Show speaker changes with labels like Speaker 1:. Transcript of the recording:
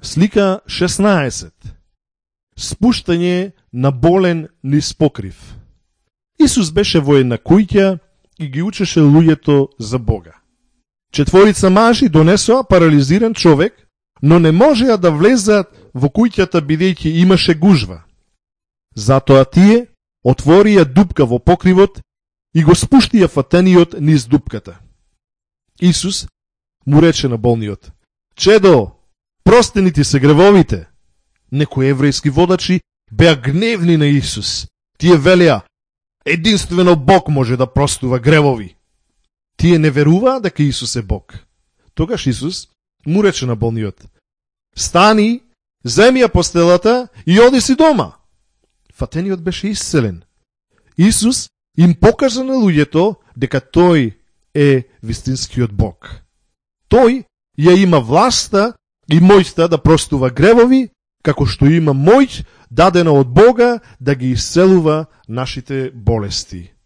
Speaker 1: Слика 16. Спуштање на болен низ покрив. Исус беше во една куќа и ги учеше луѓето за Бога. 4 мажи донесоа парализиран човек, но не можеа да влезат во куќата бидејќи имаше гужва. Затоа тие отворија дупка во покривот и го спуштија фатениот низ дупката. Исус му рече на болниот: "Чедо, простени ти се гревовите." Некои еврејски водачи беа гневни на Исус. Тие велеа: "Единствено Бог може да простува гревови." Тие не веруваа дека Исус е Бог. Тогаш Исус му рече на болниот: "Стани, земи ја постелата и оди си дома." Фатениот беше исцелен. Исус им покажа на луѓето дека тој е вистинскиот Бог. Тој ја има власта и мојта да простува гревови, како што има моќ дадена од Бога да ги исцелува нашите болести.